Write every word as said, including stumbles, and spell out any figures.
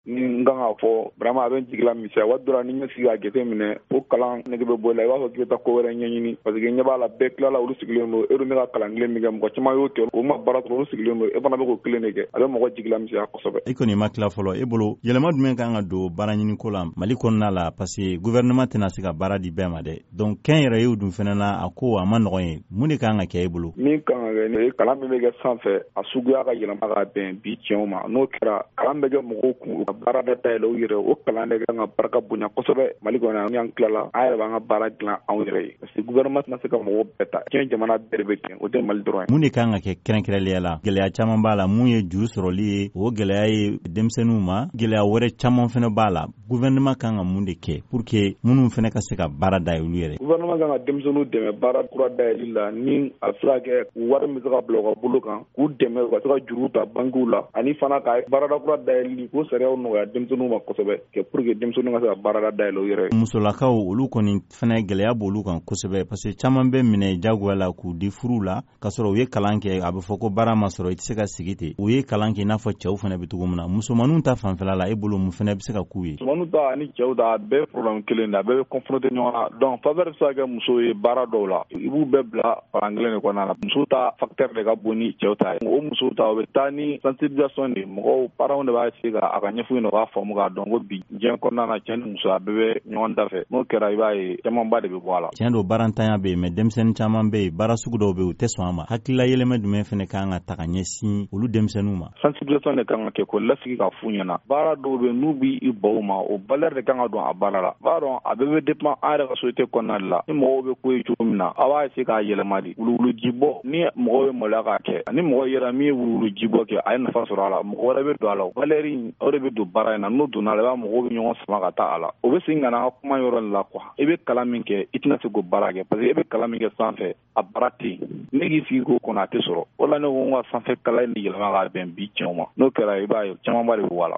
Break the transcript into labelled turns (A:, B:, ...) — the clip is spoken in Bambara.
A: ni n kan k'a fɔ vraiment a bɛ n jigi la misɛya waati dɔ la ni n ye sigi k'a jate minɛ o kalan nege bɛ bɔ i la i b'a fɔ k'i bɛ taa ko wɛrɛ ɲɛɲini parce que ɲɛ b'a la bɛɛ tilala olu sigilen don e dun bɛ ka kalan kelen min kɛ mɔgɔ caman y'o kɛ o ma baara sɔrɔ olu sigilen don e fana bɛ k'o kelen de kɛ a bɛ mɔgɔ jigi la misɛya kosɛbɛ.
B: I kɔni ma tila fɔlɔ e bolo yɛlɛma jumɛn kan ka don baara ɲini ko la Mali kɔnɔna la parce que gouvernement tɛna se ka baara di bɛɛ ma dɛ donc kɛn yɛrɛ y'o dun fɛnɛ na a ko a ma nɔgɔn ye mun de kan ka kɛ e bolo.
A: Min kan ka kɛ ni kalan min bɛ kɛ sanfɛ a suguya ka yɛlɛma ka bɛn bi tiɲɛw ma n'o kɛra kalan bɛ kɛ mɔgɔw kun ka baara da dayɛlɛ u yɛrɛ o kalan de kan ka barika bonya kosɛbɛ Mali kɔnɔ yan y'an tilala an yɛrɛ b'an ka baara dilan anw yɛrɛ ye parce que gouvernement tɛna se ka mɔgɔw bɛɛ ta diɲɛ jamana bɛɛ de bɛ ten o tɛ Mali dɔrɔn ye.
B: Mun de kan ka kɛ kɛrɛnkɛrɛnnenya la gɛlɛya caman b'a la mun ye juru sɔrɔli ye o gɛlɛya ye denmisɛnninw ma gɛlɛya wɛrɛ caman fɛnɛ b'a la gouvernement kan ka mun de kɛ pour que minnu fɛnɛ ka se ka baara da olu yɛrɛ.
A: Gouvernement kan ka denmisɛnninw dɛmɛ baara kura dayɛlɛli la ni a sera kɛ wari min bɛ se ka bila u ka bolo kan k'u dɛmɛ u ka se ka juru ta bankiw la ani fana ka baarada kura dayɛlɛli k'o sariyaw nɔgɔya denmisɛnninw ma kosɛbɛ kɛ pour que denmisɛnninw ka se ka baarada dayɛlɛ u yɛrɛ ye.
B: Musolakaw olu kɔni fɛnɛ gɛlɛya b'olu kan kosɛbɛ parce que caman bɛ minɛ jagoya la k'u di furu la ka sɔrɔ u ye kalan kɛ a bɛ fɔ ko baara ma sɔrɔ i tɛ se ka sigi ten u ye kalan kɛ i n'a fɔ cɛw fɛnɛ bɛ cogo min na musomaninw ta fanfɛla la e bolo mun fɛnɛ bɛ se ka k'u ye.
A: Musomaninw ta ani cɛw ta a bɛɛ problème kelen de a bɛɛ bɛ confronter ɲɔgɔn na donc faveur bɛ se ka kɛ muso ye baara dɔw la i b'u bɛɛ bila palan kelen de kɔnɔna na muso ta facteur de ka bon ni cɛw ta ye o muso ta o bɛ taa ni sensibilisation de mɔgɔw parents de b'a se ka a ka ɲɛfɔ ɲɛna u k'a faamu k'a dɔn ko bi diɲɛ kɔnɔna na cɛ ni muso a bɛɛ bɛ ɲɔgɔn da fɛ n'o kɛra i b'a ye camanba de bɛ bɔ a la.
B: Tiɲɛ don baarantanya bɛ yen mais denmisɛnnin caman bɛ yen baara sugu dɔw bɛ yen u tɛ sɔn a ma hakilila yɛlɛma jumɛn fɛnɛ kan ka ta ka ɲɛsin olu denmisɛnninw ma.
A: Sensibilisation de kan ka kɛ ko lasigi ka f'u ɲɛna baara dɔw bɛ n'u b'i i baw ma o valeur de kan ka don a baara la b'a dɔn a bɛɛ bɛ dépend an yɛrɛ ka société kɔnɔna de la ni mɔgɔw bɛ ko ye cogo min na a b'a essayer k'a yɛlɛma de wuluwuluji bɔ ni mɔgɔw ye maloya k'a kɛ ni mɔgɔ yɛrɛ min ye wuluwuluji bɔ kɛ a ye nafa sɔrɔ a la mɔgɔ wɛrɛ bɛ don a la valeur in o de bɛ don baara in na n'o donna a la i b'a mɔgɔw bɛ ɲɔgɔn sama ka taa a la o bɛ segin ka na an ka kuma yɔrɔ de la quoi i bɛ kalan min kɛ i tɛna se k'o baara kɛ parce que e bɛ kalan min kɛ sanfɛ a baara tɛ yen ne k'i sigi k'o kɔnɔ a tɛ sɔrɔ o la ne ko n ka sanfɛ kalan in de yɛlɛma ka bɛn bi tiɲɛw ma n'o kɛra i b'a ye camanba de bɛ bɔ a la.